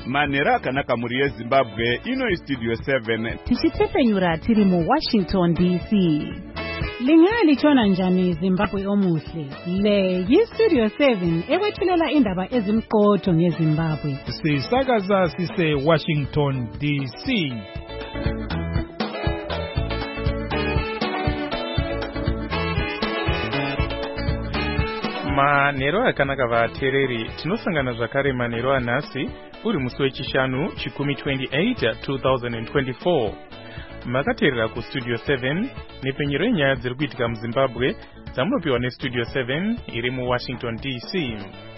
Manhero akanaka muri yeZimbabwe, ino Studio 7. Tichitepenyura tiri muWashington DC. Lingalitshona njani Zimbabwe omuhle? Le yiStudio 7 ekwethulela indaba ezimqotho ngeZimbabwe. Sisakaza sise Washington DC. Manhero akanaka vateereri, tinosangana zvakare manhero anhasi uri musi wechishanu chikumi 28 2024. Makateerera kuStudio 7 nepenyero yenyaya dziri kuitika muZimbabwe dzamunopiwa neStudio 7 iri muWashington DC.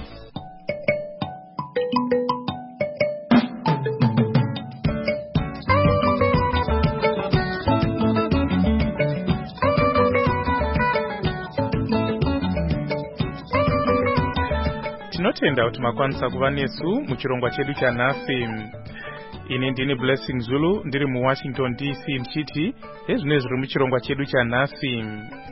Tinotenda kuti makwanisa kuva nesu muchirongwa chedu chanhasi. Ini ndini Blessing Zulu ndiri muWashington DC ndichiti ezvino zviri muchirongwa chedu chanhasi.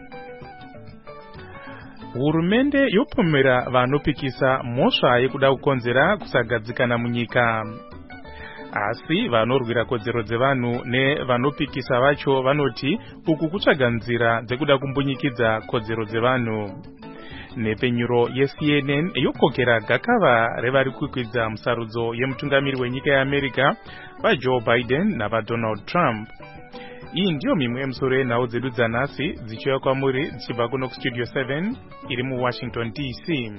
Hurumende yopomera vanopikisa mhosva yekuda kukonzera kusagadzikana munyika. Asi vanorwira kodzero dzevanhu nevanopikisa vacho vanoti uku kutsvaga nzira dzekuda kumbunyikidza kodzero dzevanhu. Nepenyuro yeCNN yokokera gakava revari kukwidza musarudzo yemutungamiri wenyika yeAmerica vaJoe Biden navaDonald Trump. Iyi ndiyo mimwe yemusoro yenhau dzedu dzanhasi dzichiuya kwamuri dzichibva kuno kuStudio 7 iri muWashington DC.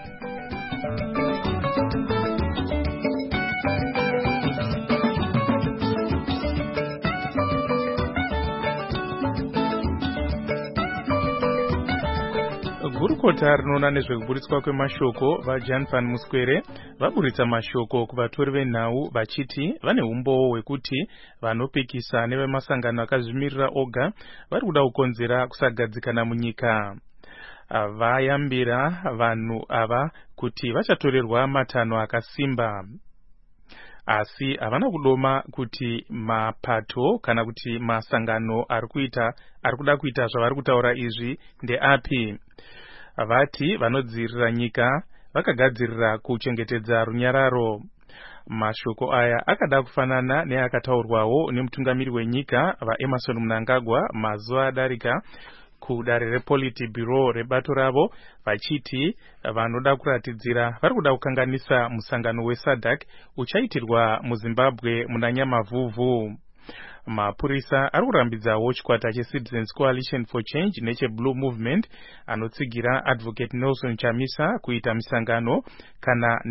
Gurukota rinoona nezvekuburitswa kwemashoko vaJan van Muskwere vaburitsa mashoko kuvatori venhau vachiti vane umbowo hwekuti vanopikisa nevemasangano akazvimirira oga vari kuda kukonzera kusagadzikana munyika. Vayambira vanhu ava kuti vachatorerwa matanho akasimba. Asi havana kudoma kuti mapato kana kuti masangano ari kuda kuita zvavari kutaura izvi ndeapi. Vati vanodzivirira nyika vakagadzirira kuchengetedza runyararo. Mashoko aya akada kufanana neakataurwawo nemutungamiri wenyika vaEmerson Mnangagwa mazuva adarika kudare rePolitburo rebato ravo vachiti vanoda kuratidzira vari kuda kukanganisa musangano weSADC uchaitirwa muZimbabwe muna Nyamavhuvhu. Mapurisa ari kurambidzawo chikwata cheCitizens Coalition for Change necheBlue Movement anotsigira Advocate Nelson Chamisa kuita misangano kana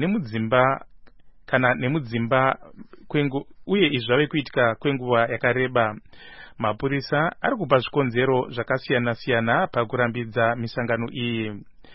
nemudzimba uye izvi zvave kuitika kwenguva yakareba. Mapurisa ari kupa zvikonzero zvakasiyana-siyana pakurambidza misangano iyi.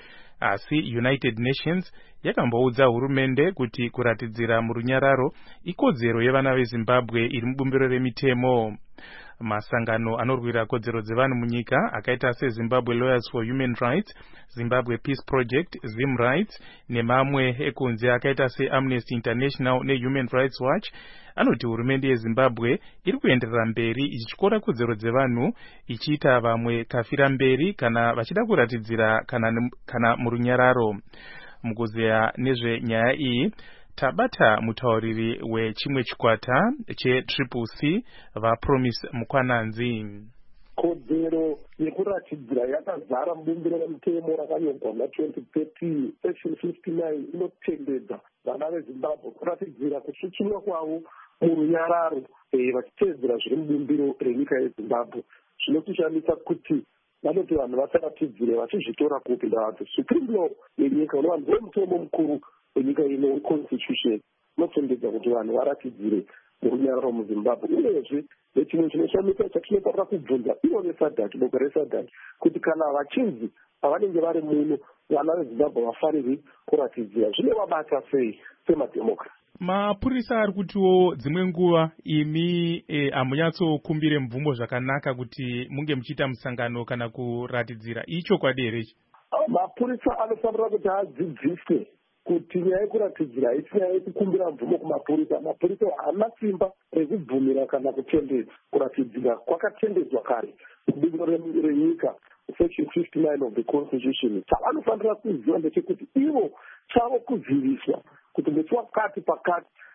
Asi United Nations yakamboudza hurumende kuti kuratidzira murunyararo ikodzero yevana veZimbabwe iri mubumbiro remitemo. Masangano anorwira kodzero dzevanhu munyika akaita seZimbabwe Lawyers for Human Rights, Zimbabwe Peace Project, Zim Rights nemamwe ekunze akaita seAmnesty International neHuman Rights Watch anoti hurumende yeZimbabwe iri kuenderera mberi ichityora kodzero dzevanhu ichiita vamwe kafira mberi kana vachida kuratidzira kana murunyararo. Mukuzeya nezvenyaya iyi tabata mutauriri wechimwe chikwata cheCCC vaPromise Mukwananzi. Kodzero yekuratidzira yakazara mubumbiro remutemo rakanyorwa na2013 section 59 inotendedza vana veZimbabwe kuratidzira kushushimwa kwavo murunyararo vachiteedzera zviri mubumbiro renyika yeZimbabwe. Zvinotishamisa kuti vanoti vanhu vasaratidzire vachizvitora kupi ndadzo. Supreme Law yenyika vanhu vemutemo mukuru wenyika ino constitution inotendedza kuti vanhu varatidzire murunyararo muZimbabwe. Uyezve nechimwe chinoshamisa chatinofanira kubvunza ivo veSADC boka reSADC kuti kana vachinzi pavanenge vari muno vana veZimbabwe vafariri kuratidzira zvinovabata sei semadhemokrasi. Mapurisa ari kutiwo dzimwe nguva imi hamunyatsokumbire mvumo zvakanaka kuti munge muchiita musangano kana kuratidzira. Ichokwadi here? Mapurisa anofanira kuti adzidziswe kuti nyaya yekuratidzira haisi nyaya yekukumbira mvumo kumapurisa. Mapurisa haana simba rekubvumira kana kutendedza. Kuratidzira kwakatendedzwa kare mubumbiro renyika section 59 of the constitution. Chavanofanira kuziva ndechekuti ivo chavo kuziviswa kuti musi wakati pakati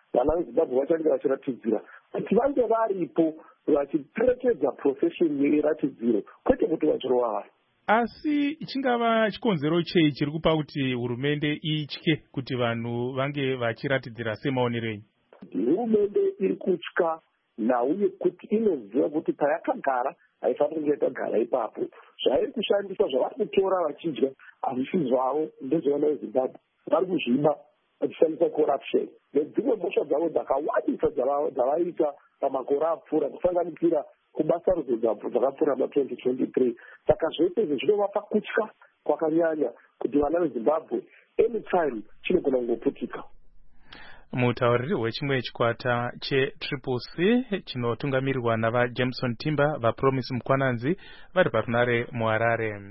vana vezimbabwe vachange vachiratidzira kuti vange varipo vachiperekedza profession yeratidziro kwete kuti vachirova. Asi chingava chikonzero chei chiri kupa kuti hurumende itye kuti vanhu vange vachiratidzira semaonero enyu? Hurumende iri kutya nauye kuti inoziva kuti payakagara haifaniri kunge yakagara ipapo. Zvairi kushandisa zvavari kutora vachidya hazvisi zvavo ndezvevana vezimbabwe. Vari kuzviba vachishandisa corruption nedzimwe mhosva dzavo dzakawandisa dzavaita pamakore apfuura kusanganisira kubasa rudzo dzakapfuura ma2023. Saka zvese izvi zvinovapa kutya kwakanyanya kuti vana vezimbabwe anytime chinogona kungoputika. Mutauriri wechimwe chikwata cheTriple-C chinotungamirirwa navaJameson Timber vaPromise Mukwananzi vari parunare muHarare.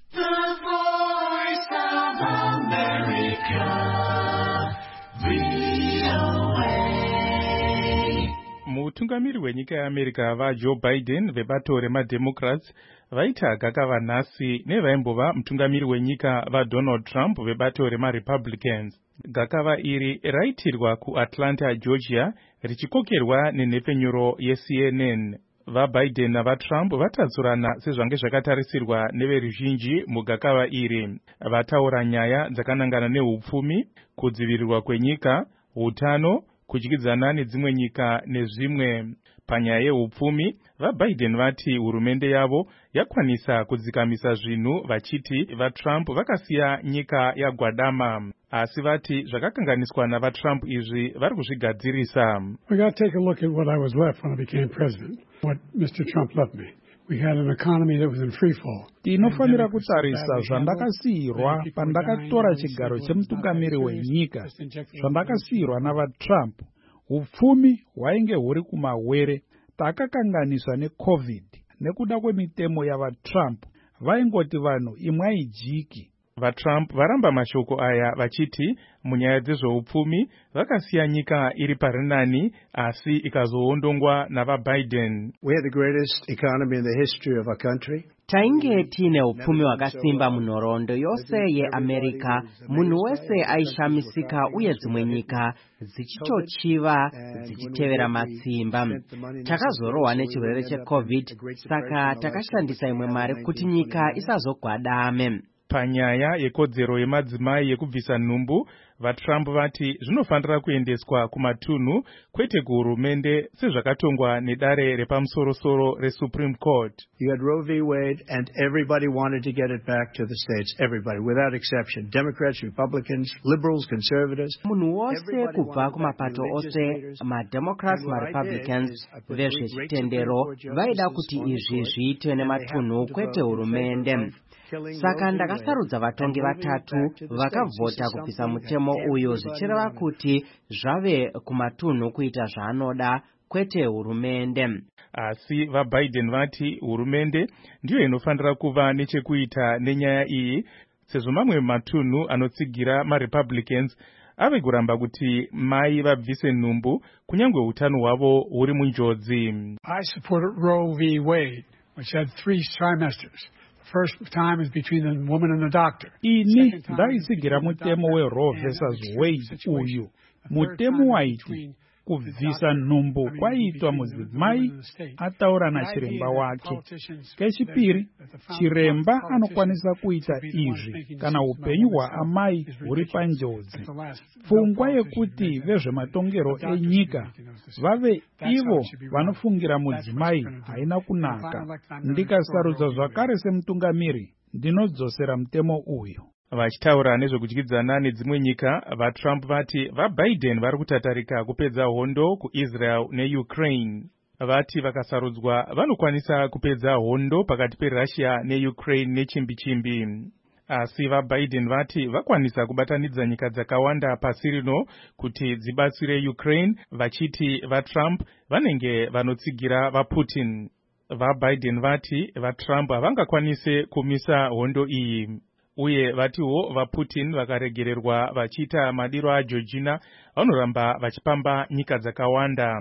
Mutungamiri wenyika yeAmerica vaJoe Biden vebato remaDemocrats vaita gakava nhasi nevaimbova mutungamiri wenyika vaDonald Trump vebato remaRepublicans. Gakava iri raitirwa kuAtlanta, Georgia, richikokerwa nenhepfenyuro yeCNN. VaBiden navaTrump vatadzurana sezvange zvakatarisirwa neveruzhinji mugakava iri. Vataura nyaya dzakanangana neupfumi, kudzivirirwa kwenyika, utano, kudyidzana nedzimwe nyika nezvimwe. Panyaya yeupfumi, vaBiden vati hurumende yavo yakwanisa kudzikamisa zvinhu vachiti vaTrump vakasiya nyika yagwadama. Asi vati zvakakanganiswa navaTrump izvi vari kuzvigadzirisa. We got to take a look at what I was left when I became president. What Mr. Trump left me. We had an economy that was in free fall. Tinofanira kutarisa zvandakasiyirwa pandakatora chigaro chemutungamiri wenyika. Zvandakasiyirwa navaTrump. Upfumi hwainge huri kumawere. Takakanganiswa neCovid. Nekuda kwemitemo yavaTrump, vaingoti vanhu imwai jiki. VaTrump varamba mashoko aya vachiti munyaya dzezveupfumi vakasiya nyika iri parinani asi ikazoondongwa navaBiden. We had the greatest economy in the history of our country. Tainge tine upfumi hwakasimba munhoroondo yose yeAmerica. Munhu wese aishamisika uye dzimwe nyika dzichitochiva dzichitevera matsimba. Takazorohwa nechirwere cheCovid, saka takashandisa imwe mari kuti nyika isazogwadame. Panyaya yekodzero yemadzimai yekubvisa nhumbu, vaTrump vati zvinofanira kuendeswa kumatunhu kwete kuhurumende sezvakatongwa nedare repamusoro-soro reSupreme Court. You had Roe v. Wade and everybody wanted to get it back to the states. Everybody, without exception. Democrats, Republicans, liberals, conservatives. Munhu wose kubva kumapato ose, maDemocrats, maRepublicans, vezvechitendero vaida kuti izvi zviitwe nematunhu kwete hurumende. Saka ndakasarudza vatongi vatatu vakavhota kubvisa mutemo uyu zvichireva kuti zvave kumatunhu kuita zvaanoda kwete hurumende. Asi vaBiden vati hurumende ndiyo inofanira kuva nechekuita nenyaya iyi sezvo mamwe matunhu anotsigira maRepublicans ave kuramba kuti mai vabvise nhumbu kunyange utano hwavo huri munjodzi. I supported Roe v. Wade, which had 3 trimesters. First time is between the woman and the doctor. Ini ndaisigira mutemo weRoe versus Wade uyu. Mutemo waiti kubvisa nhumbu kwaiitwa mudzimai ataura nachiremba wake. Kechipiri, chiremba anokwanisa kuita izvi kana upenyu hwaamai huri panjodzi. Pfungwa yekuti vezvematongero enyika vave ivo vanofungira mudzimai haina kunaka. Ndikasarudza zvakare semutungamiri ndinodzosera mutemo uyu. Vachitaura nezvekudyidzana nedzimwe nyika, vaTrump vati vaBiden vari kutatarika kupedza hondo kuIsrael neUkraine. Vati vakasarudzwa vanokwanisa kupedza hondo pakati peRussia neUkraine nechimbi-chimbi. Asi vaBiden vati vakwanisa kubatanidza nyika dzakawanda pasi rino kuti dzibatsire Ukraine, vachiti vaTrump vanenge vanotsigira vaPutin. VaBiden vati vaTrump havangakwanise kumisa hondo iyi. Uye vatiwo vaPutin vakaregererwa vachiita madiro aGeorgina vanoramba vachipamba nyika dzakawanda.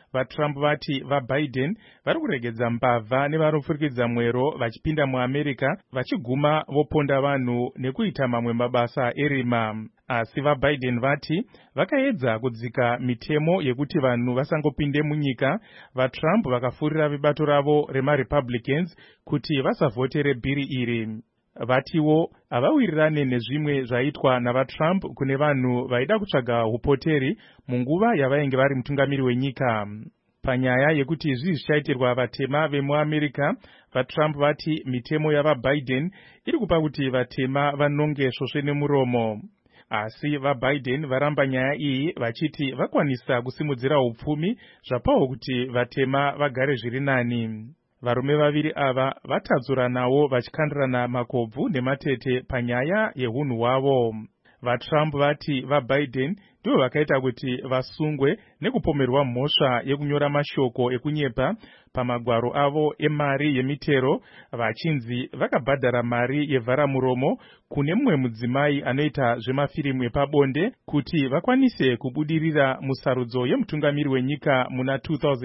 vaTrump vati vaBiden vari kuregedza mbavha nevari kufurikidza mwero vachipinda muAmerica vachiguma voponda vanhu nekuita mamwe mabasa erima. Asi vaBiden vati vakaedza kudzika mitemo yekuti vanhu vasangopinde munyika. VaTrump vakafurira vebato ravo remaRepublicans kuti vasavhotere bhiri iri. Vatiwo havawirirane nezvimwe zvaitwa navaTrump kune vanhu vaida kutsvaga upoteri munguva yavainge vari mutungamiri wenyika. Panyaya yekuti izvi zvichaitirwa vatema vemuAmerica, vaTrump vati mitemo yavaBiden iri kupa kuti vatema vanonge svosve nemuromo. Asi vaBiden varamba nyaya iyi vachiti vakwanisa kusimudzira upfumi zvapawo kuti vatema vagare zviri nani. Varume vaviri ava vatadzuranawo vachikandirana makobvu nematete panyaya yehunhu hwavo. VaTrump vati vaBiden ndivo vakaita kuti vasungwe nekupomerwa mhosva yekunyora mashoko ekunyepa pamagwaro avo emari yemitero, vachinzi vakabhadhara mari yevharamuromo kune mumwe mudzimai anoita zvemafirimu epabonde kuti vakwanise kubudirira musarudzo yemutungamiri wenyika muna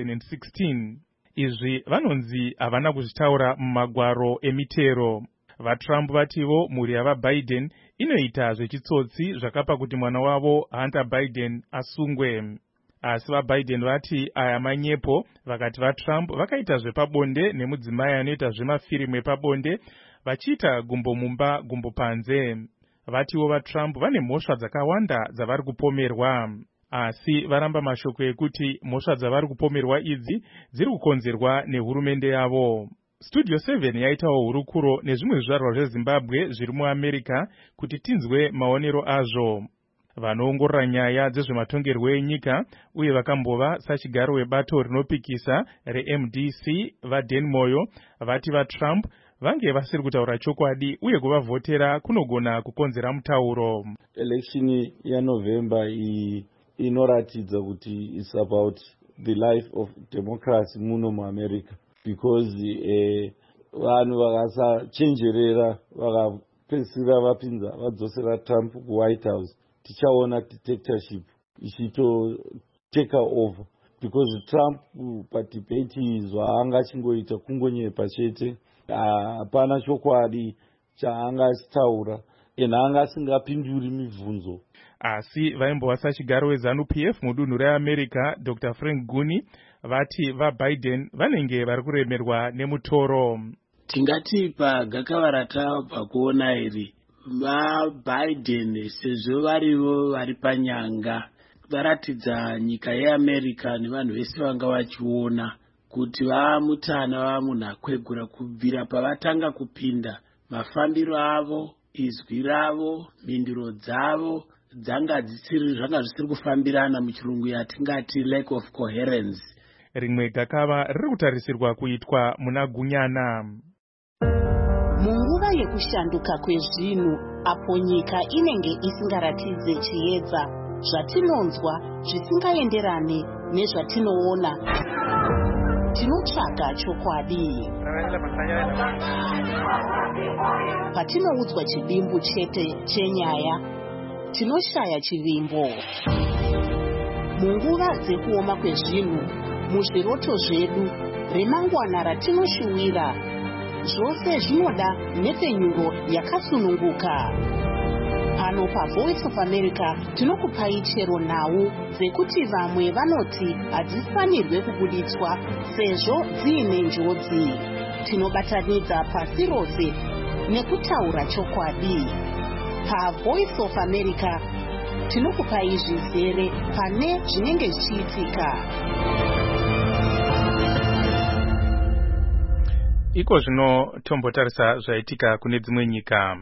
2016. Izvi vanonzi havana kuzvitaura mumagwaro emitero. VaTrump vativo mhuri yavaBiden inoita zvechitsotsi zvakapa kuti mwana wavo Hunter Biden asungwe. Asi vaBiden vati aya manyepo, vakati vaTrump vakaita zvepabonde nemudzimai anoita zvemafirimu epabonde vachiita gumbo mumba gumbo panze. Vatiwo vaTrump vane mhosva dzakawanda dzavari kupomerwa. Asi varamba mashoko ekuti mhosva dzavari kupomerwa idzi dziri kukonzerwa nehurumende yavo. Studio 7 yaitawo hurukuro nezvimwe zvizvarwa zveZimbabwe zviri muAmerica kuti tinzwe maonero azvo. Vanoongorora nyaya dzezvematongerwo enyika uye vakambova sachigaro webato rinopikisa reMDC vaDan Moyo vati vaTrump vange vasiri kutaura chokwadi uye kuvavhotera kunogona kukonzera mutauro. Election yaNovember inoratidza kuti it's about the life of democracy muno muAmerica, because vanhu vakasachenjerera vakapedzisira vapinza vadzosera Trump kuWhite House, tichaona dictatorship ichito take over, because Trump padebate zvaanga achingoita kungonyepa chete, hapana chokwadi chaanga achitaura ena anga asingapinduri mibvunzo. Asi vaimbova sachigaro weZANU-PF mudunhu reAmerica Dr. Frank Guni vati vaBiden vanenge vari kuremerwa nemutoro. Tingati pagakava pakuona iri vaBiden sezvo varivo vari panyanga varatidza nyika yeAmerica nevanhu vese vanga vachiona kuti vaamutana vamunhu akwegura kubvira pavatanga kupinda. Mafambiro avo, izwi ravo, mhinduro dzavo zvanga zvisiri kufambirana, muchirungu yatingati lack of coherence. Rimwe gakava riri kutarisirwa kuitwa muna Gunyana. Munguva yekushanduka kwezvinhu, apo nyika inenge isingaratidze chiedza, zvatinonzwa zvisingaenderane nezvatinoona, tinotsvaga chokwadi. Patinoudzwa chivimbo chete chenyaya, tinoshaya chivimbo. Munguva dzekuoma kwezvinhu, muzviroto zvedu, remangwana ratinoshuwira, zvose zvinoda nhepfenyuro yakasununguka. Pano paVoice of America tinokupai chero nhau dzekuti vamwe vanoti hadzifanirwe kubuditswa sezvo dziine njodzi. Tinobatanidza pasi rose nekutaura chokwadi. PaVoice of America tinokupai zvizere pane zvinenge zvichiitika. Iko zvino tombotarisa zvaitika kune dzimwe nyika.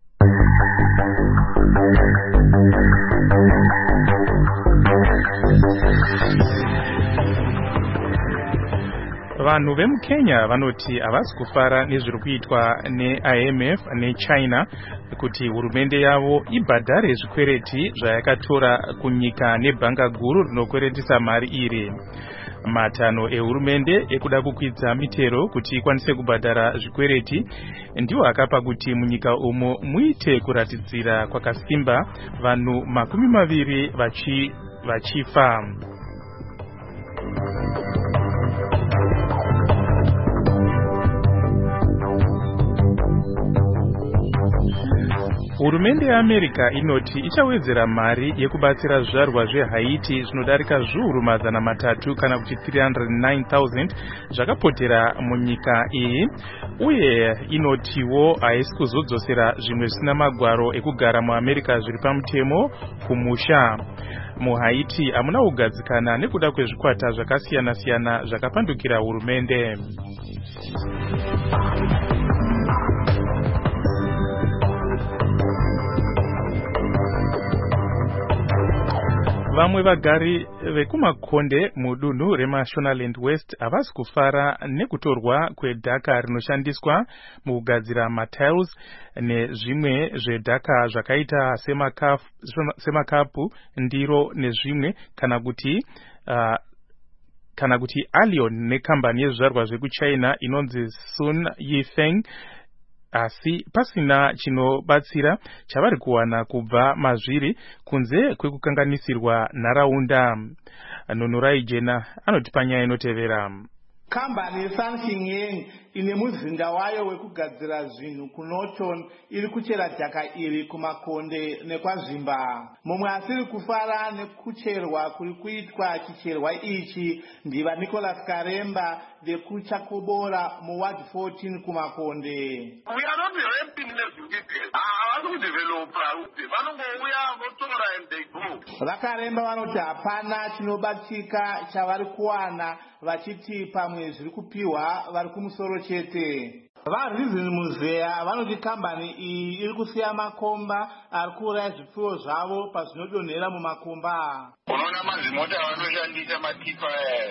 Vanhu vemuKenya vanoti havasi kufara nezviri kuitwa neIMF neChina kuti hurumende yavo ibhadhare zvikwereti zvayakatora kunyika nebhanga guru rinokweretisa mari iri. Matano ehurumende ekuda kukwidza mitero kuti ikwanise kubhadhara zvikwereti ndiwo akapa kuti munyika umo muite kuratidzira kwakasimba vanhu 20 vachifa. Hurumende yeAmerica inoti ichawedzera mari yekubatsira zvizvarwa zveHaiti zvinodarika zviuru 300 kana kuti 309,000 zvakapotera munyika iyi, uye inotiwo haisi kuzodzosera zvimwe zvisina magwaro ekugara muAmerica zviri pamutemo kumusha. MuHaiti hamuna kugadzikana nekuda kwezvikwata zvakasiyana-siyana zvakapandukira hurumende. Vamwe vagari vekumakonde mudunhu reMashonaland West havasi kufara nekutorwa kwedhaka rinoshandiswa mukugadzira matiles nezvimwe zvedhaka zvakaita semakapu, ndiro nezvimwe, kana kuti Allion nekambani yezvizvarwa zvekuChina inonzi Sun Yifeng, asi pasina chinobatsira chavari kuwana kubva mazviri kunze kwekukanganisirwa nharaunda. Nonorai Jena anoti panyaya inotevera. Kambani yeSanqing ine muzinda wayo wekugadzira zvinhu kuNorton iri kuchera dhaka iri kumakonde nekwazvimba. Mumwe asiri kufara nekucherwa kuri kuitwa chicherwa ichi ndiva Nicholas Karemba vekuChakobora muward 14 kumakonde. We are not helping them. Havasi kudevelopa, vanongouya votora and they go. Vakaremba vanoti hapana chinobatsika chavari kuwana, vachiti pamwe zviri kupiwa vari kumusoro chete. VaReason Muzea vanoti kambani iyi iri kusiya makomba ari kuuraya zvipfuwo zvavo pazvinodonhera mumakomba. Unoona mazimota vanoshandisa matipa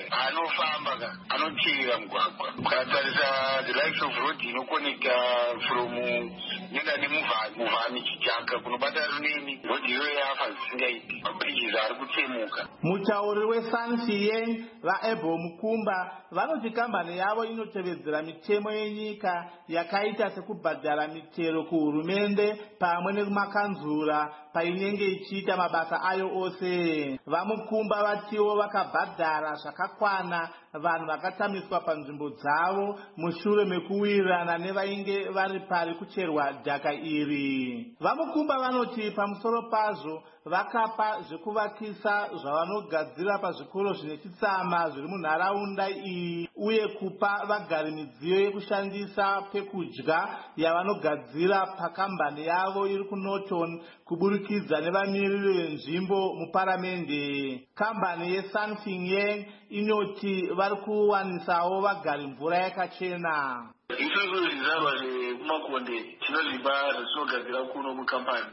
anofamba anochera mugwagwa. Ukatarisa the likes of road inokonekta from nenda nemuvhani Chijaka kunobata Runeni, road iyoyo yafa zvisingaiti, mabridges ari kutsemuka. Mutauri weSanqing vaEbo Mukumba vanoti kambani yavo inotevedzera mitemo yenyika yakaita sekubhadhara mitero kuhurumende pamwe nekumakanzura painenge ichiita mabasa ayo ose. VaMukumba vatiwo vakabhadhara zvakakwana vanhu vakatamiswa panzvimbo dzavo mushure mekuwirirana nevainge vari pari kucherwa dhaka iri. VaMukumba vanoti pamusoro pazvo vakapa zvekuvakisa zvavanogadzira pazvikoro zvine chitsama zviri munharaunda iyi, uye kupa vagari midziyo yekushandisa pekudya yavanogadzira pakambani yavo iri kuNorton kuburikidza nevamiriri venzvimbo muparamende. Kambani yeSanqing inoti vari kuwanisawo vagari mvura yakachena. Isusu zvizvarwa zvekumakonde tinozvipa zvatinogadzira kuno mukambani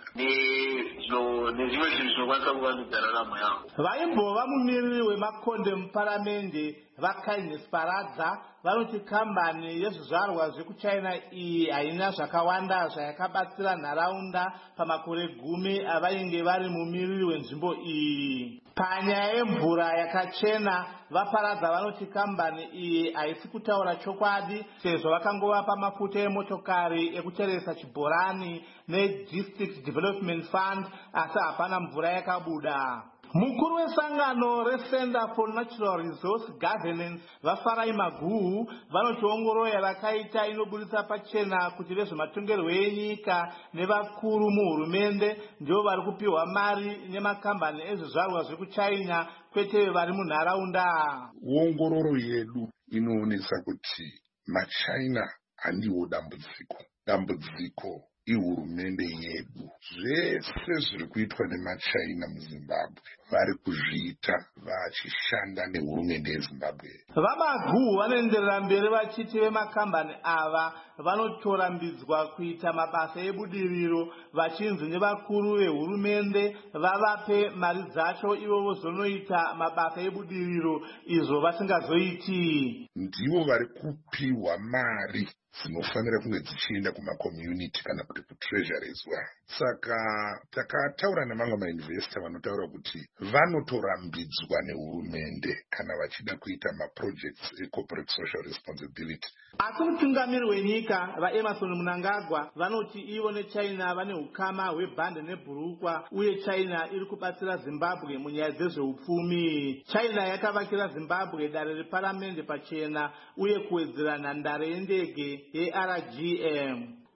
nezvimwe zvinhu zvinokwanisa kuvandudza raramo yavo. Vaimbova mumiriri wemakonde muparamende vaKindness Paradza vanoti kambani yezvizvarwa zvekuChina iyi haina zvakawanda zvayakabatsira nharaunda pamakore 10 avainge vari mumiriri wenzvimbo iyi. Panyaya yemvura yakachena, vaParadza vanoti kambani iyi haisi kutaura chokwadi sezvo vakangovapa mafuta emotokari ekucheresa chibhorani neDistrict Development Fund, asi hapana mvura yakabuda. Mukuru wesangano reCenter for Natural Resource Governance vaFarai Maguhu vanoti ongororo yavakaita inoburitsa pachena kuti vezvematongerwo enyika nevakuru muhurumende ndio vari kupiwa mari nemakambani ezvizvarwa zvekuChina kwete vari munharaunda. Ongororo yedu inoonesa kuti maChina handiwo dambudziko ihurumende yedu. Zvese zviri kuitwa nemaChina muZimbabwe vari kuzviita vachishanda nehurumende yeZimbabwe. VaMaguhu vanoenderera mberi vachiti vemakambani ava vanotorambidzwa kuita mabasa ebudiriro vachinzi nevakuru vehurumende vavape mari dzacho ivo vozonoita mabasa ebudiriro izvo vasingazoiti. Ndivo vari kupiwa mari dzinofanira kunge dzichienda kumakommunity kana kuti kutreasuries. Saka takataura nemamwe mainvesta vanotaura kuti vanotorambidzwa nehurumende kana vachida kuita maprojects ecorporate social responsibility. Asi mutungamiri wenyika vaEmerson Mnangagwa vanoti ivo neChina vane ukama hwebhande nebhurukwa, uye China iri kubatsira Zimbabwe munyaya dzezveupfumi. China yakavakira Zimbabwe dare reparamende pachena uye kuwedzera nhandare yendege yeRGM.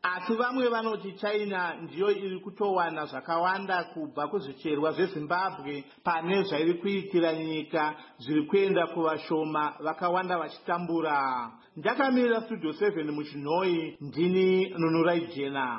asi vamwe vanoti China ndiyo iri kutowana zvakawanda kubva kuzvicherwa zveZimbabwe pane zvairi kuitira nyika zviri kuenda kuvashoma vakawanda vachitambura. Ndakamirira Studio 7 muChinoi, ndini Nunurai Jena.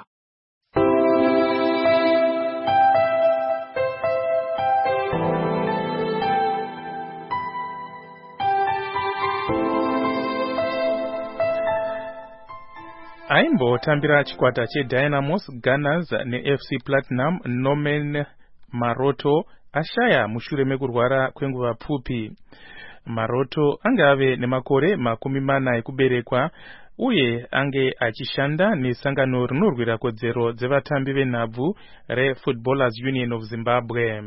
Aimbotambira chikwata cheDynamos Gunners neFC Platinum Norman Maroto ashaya mushure mekurwara kwenguva pfupi. Maroto angave nemakore 40 ekuberekwa uye ange achishanda nesangano rinorwira kodzero dzevatambi venhabvu reFootballers Union of Zimbabwe.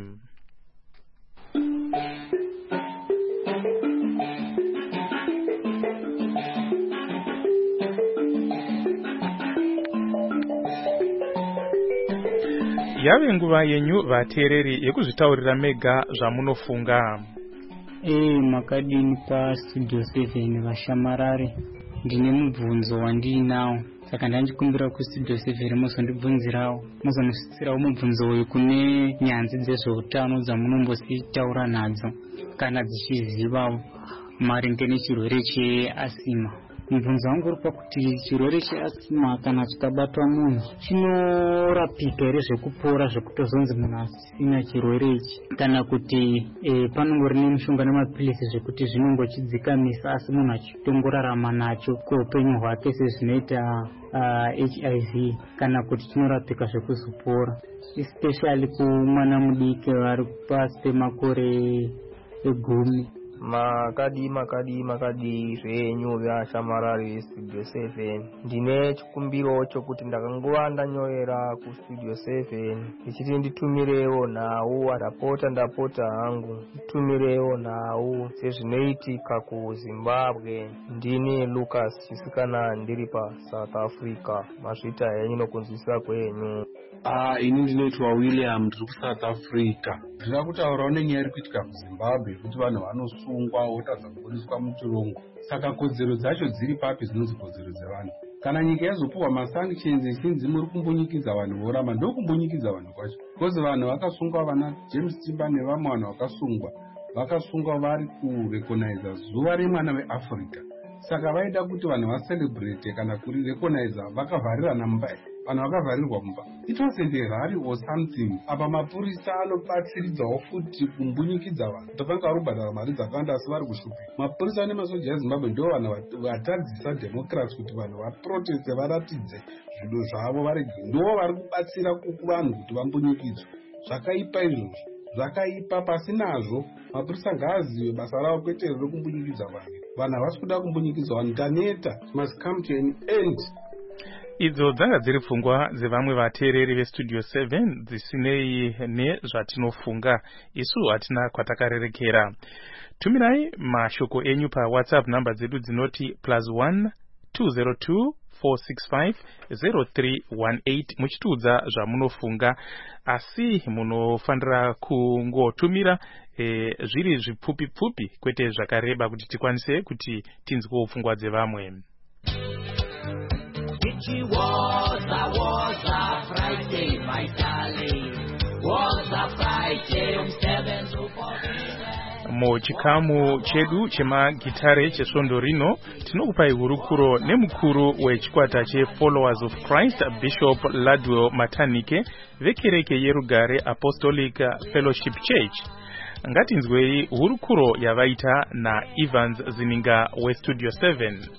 Yave nguva yenyu vateereri yekuzvitaurira mega zvamunofunga. Makadini paStudio 7 vashamarare. Ndine mubvunzo wandinawo. Saka ndanjikumbira kuStudio 7 muzondibvunzirawo. Muzonositsirawo mubvunzo uyu kune nyanzi dzezveutano dzamunombositaura nadzo kana dzichizivawo maringe nechirwere cheasima. Mubvunzo wangu uri pakuti chirwere cheasima kana chikabatwa munhu chinorapika here zvekupora zvekutozonzi munhu asina chirwere ichi, kana kuti panongori nemishonga nemapilisi zvekuti zvinongochidzikamisa asi munhu achitongorarama nacho kweupenyu hwake sezvinoita HIV, kana kuti chinorapika zvekuzopora, especially kumwana mudiki vari pasi pemakore 10. Makadi zvenyu vashamarari Studio 7. Ndine chikumbiro chokuti ndakangova ndanyorera kuStudio 7 ndichiti nditumirewo nhau, ndapota hangu nditumirewo nhau sezvinoitika kuZimbabwe. Ndini Lucas Chisikana ndiri paSouth Africa. Mazvita henyu nokunzwisisa kwenyu. Ini ndinoitwa William ndiri kuSouth Africa. Ndinoda kutaurawo nenyaya iri kuitika kuZimbabwe kuti vanhu vanosungwa votadza kubudiswa muchirongo. Saka kodzero dzacho dziri papi dzinonzi kodzero dzevanhu? Kana nyika yazopuwa masanctions chinzi muri kumbunyikidza vanhu vorama, ndokumbunyikidza vanhu kwacho. Because vanhu vakasungwa, vana James Timber nevamwe vanhu vakasungwa vari kurecognize zuva remwana weAfrica. Saka vaida kuti vanhu vacelebrate kana kurirecognize vakavharirana mumba. Vanhu vakavharirwa mumba. It wasn't a rally or something. Apa mapurisa anobatsiridzawo futi kumbunyikidza vanhu. Topanga varubhadhara mari dzakawanda asi vari kushupika. Mapurisa nemasoja eZimbabwe ndo vanhu vatadzisa democracy kuti vanhu vaproteste varatidze zvido zvavo varege. Ndo vari kubatsira kuvanhu kuti vambunyikidzwe. Zvakaipa izvozvo. Zvakaipa pasinazvo. Mapurisa ngaazive basa ravo kwete rekumbunyikidzwa vanhu. Vanhu havasi kuda kumbunyikidzwa vanhu. Taneta must come to an end. Idzo dzanga dziri pfungwa dzevamwe vateereri veStudio 7 dzisinei nezvatinofunga. Isu hatina kwatakarerekera. Tumirai mashoko enyu paWhatsApp namba dzedu dzinoti +1 202 465 0318 muchitiudza zvamunofunga, asi munofanira kungotumira zviri zvipfupi kwete zvakareba kuti tikwanise kuti tinzwewo pfungwa dzevamwe. Was a Friday, my darling. Was a Friday, Muchikamu chedu chemagitare chesvondo rino tinokupai hurukuro nemukuru wechikwata cheFollowers of Christ, Bishop Ladwell Matanike vekereke yerugare Apostolic Fellowship Church. Ngatinzwei hurukuro yavaita naEvans Zininga weStudio 7.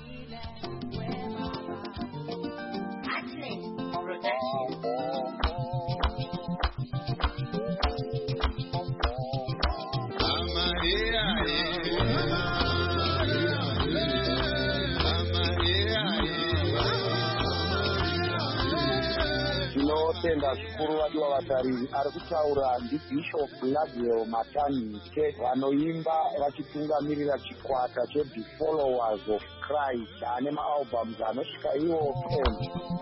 Tinotenda zvikuru vadiwa vatariri. Ari kutaura ndiBishop Ladwell Matanike vanoimba vachitungamirira chikwata cheThe Followers of Christ ane maalbums anosvika iwo 10.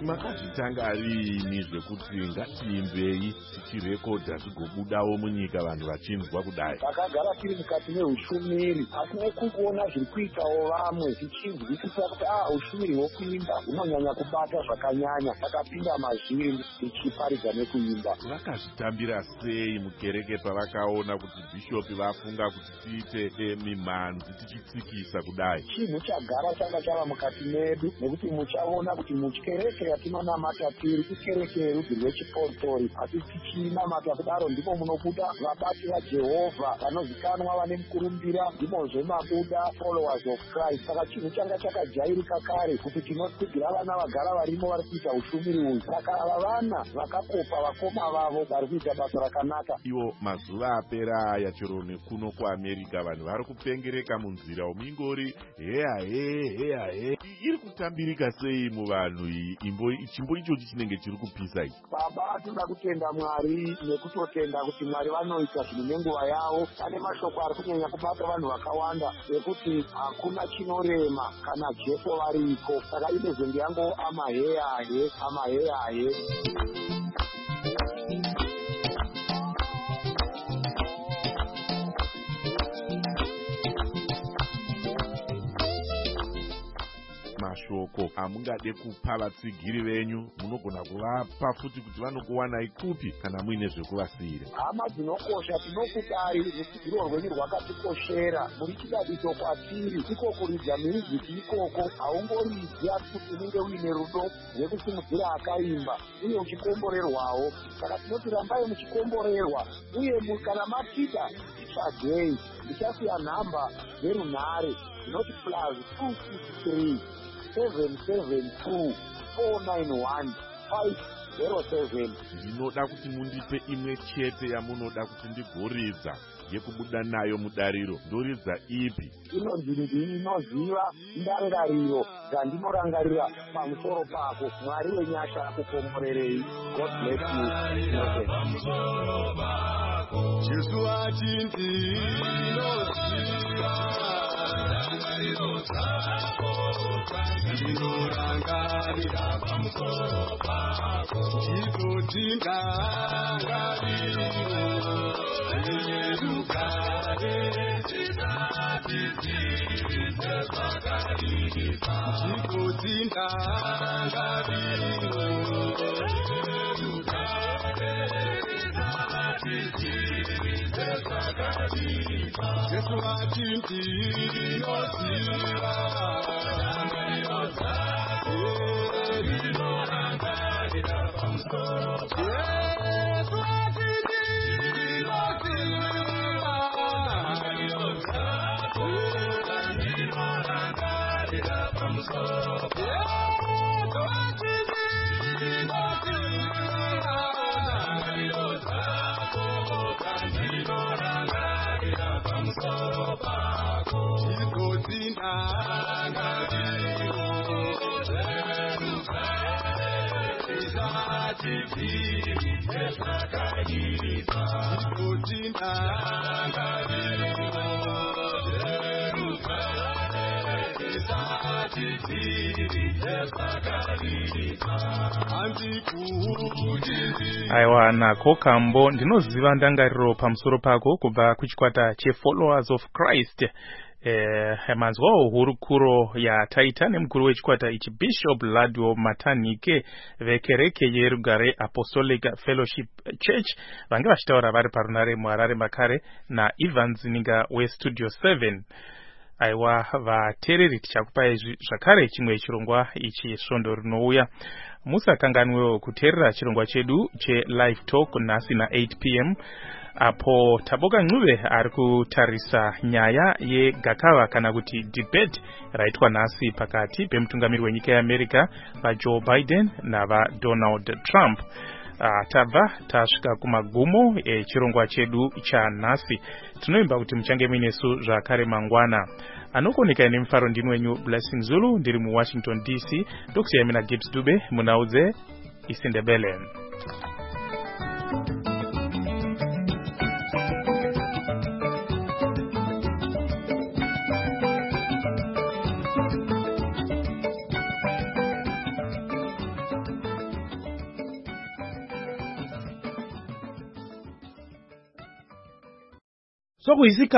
makazvitanga riini zvekuti ngatiimbei tichirekodha tigobudawo munyika vanhu vachinzwa kudai? takagara tiri mukati meushumiri hatina kuona zviri kuitawo vamwe tichinzwisisa kuti ushumiri hwokuimba hunonyanya kubata zvakanyanya. takapinda mazviri tichiparidza nekuimba. vakazvitambira sei mukereke pavakaona kuti bhishopi vafunga kuti tiite mimhanzi tichitsikisa kudai? chinhu chagara changa chava mukati medu nekuti muchaona kuti mukereke yatinonamata tiri ikereke yerudzi rwechipositori, asi tichinamata kudaro ndipo munobuda vabati vajehovha vanozikanwa vane mukurumbira, ndimozve mabuda followers of Christ. saka chinhu changa chakajairika kare kuti tinotsigira vana vagara varimo vari kuita ushumiri uyu. saka ava vana vakakopa vakoma vavo vari kuita basa rakanaka. iwo mazuva apera aya chero nekuno kuamerica vanhu vari kupengereka munzira umingori heyahe iri kutambirika sei muvanhu iyi chimbo ichochi chinenge chiri kupisa ichi? baba toda kutenda Mwari nekutotenda kuti Mwari vanoita zvinhu nenguva yavo. pane mashoko ari kunyanya kubata vanhu vakawanda ekuti hakuna chinorema kana Jesu variko. saka ine zvendi yango amaheyahe. mashoko amungade kupa vatsigiri venyu munogona kuvapa futi kuti vanokuwanai kupi kana muine zvekuvasiyira? hama dzinokosha tinokudai rutsidziro rwenyu rwakatikoshera. muri chidadiso kwatiri iko kuridza miriziki ikoko haungoridzi asi kuti unenge uine rudo rwekusimudzira akaimba uye uchikomborerwawo. saka tinoti rambai muchikomborerwa uye kana mapita ichadhei ndichasiya nhamba dzerunhare dzinoti +263 772 491 507. ndinoda kuti mundipe imwe chete yamunoda kuti ndigoridza yekubuda nayo mudariro. ndoridza ipi? inonzi ndinoziva ndangariro dzandinorangarira pamusoro pako. Mwari wenyasha akukomborerei. God bless you. Jesu achinzi ndinoziva ndangariro dzako ndinorangarira pamusoro pako. Chizoti ndangariro zverugare zvisati zviite zvakaipa. Chizoti ndangariro zverugare zvisati zviite zvakaipa. Jesu achinzi ndinoziva ndangariro dzako ndinorangarira pamusoro pako. Jesu achinzi ndinoziva ndangariro dzako ndinorangarira pamusoro pako. Jesu achinzi ndinoziva ndangariro dzako ndinorangarira pamusoro pako. Chizoti ndangariro zverugare zvisati zviite zvakaipa. Chizoti ndangariro zverugare zvisati zviite zvakaipa. aiwa nako kambo ndinoziva ndangariro pamusoro pako kubva kuchikwata chefollowers of Christ. manzwawo hurukuro yataita nemukuru wechikwata ichi Bishop Ladwo Matanike vekereke yerugare Apostolic Fellowship Church vange vachitaura vari parunare muHarare makare naEvans Ninga weStudio 7. aiwa vateereri tichakupai zvakare chimwe chirongwa ichi svondo rinouya. musakanganwewo kuteerera chirongwa chedu chelive talk nhasi na8 p.m. apo Taboka Ncube ari kutarisa nyaya yegakava kana kuti debate raitwa nhasi pakati pemutungamiri wenyika yeAmerica vaJoe Biden navaDonald Trump. tabva tasvika kumagumo echirongwa chedu chanhasi. tinoimba kuti muchange muinesu zvakare mangwana. anokoneka nemufaro ndini wenyu Blessing Zulu, ndiri muWashington DC. ndokusiyai mina Gibbs Dube munaudze isindebele. sokuyisikhathi